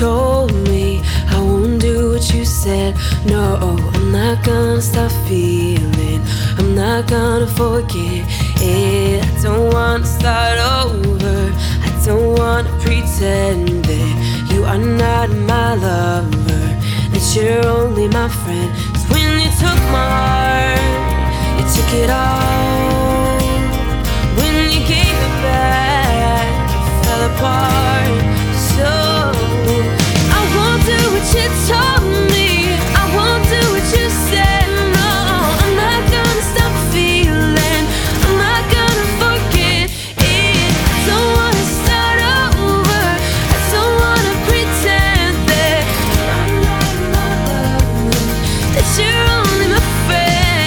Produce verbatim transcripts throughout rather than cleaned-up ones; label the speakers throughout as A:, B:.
A: told me I won't do what you said. No, I'm not gonna stop feeling, I'm not gonna forget it. I don't wanna start over, I don't wanna pretend that you are not my lover, that you're only my friend. 'Cause when you took my heart, you took it all. When you gave it back, it fell apart. So I won't do what you told me, I won't do what you said. No, I'm not gonna stop feeling, I'm not gonna forget it. I don't wanna start over, I don't wanna pretend that I'm not my love, that you're only my friend.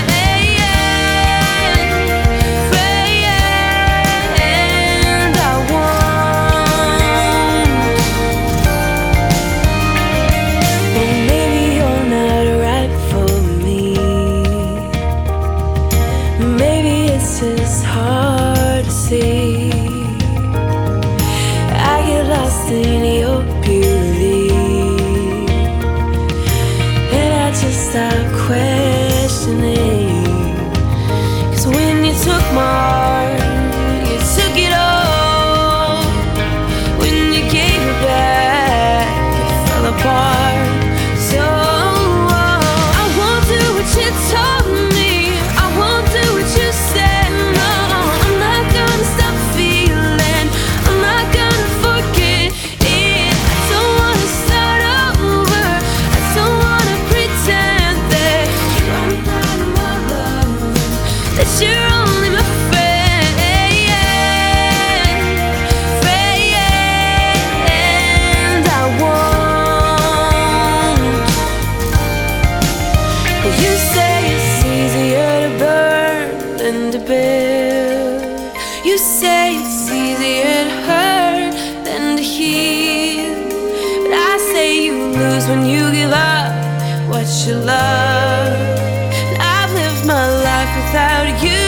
A: It's hard to see, I get lost in your beauty, and I just stop questioning. 'Cause when you took my heart, you took it all. When you gave it back, it fell apart. So I won't do what you told me, I won't do what you said. You're only my friend, friend. I won't. You say it's easier to burn than to build. You say it's easier to hurt than to heal. But I say you lose when you give up what you love. I've lived my life without you.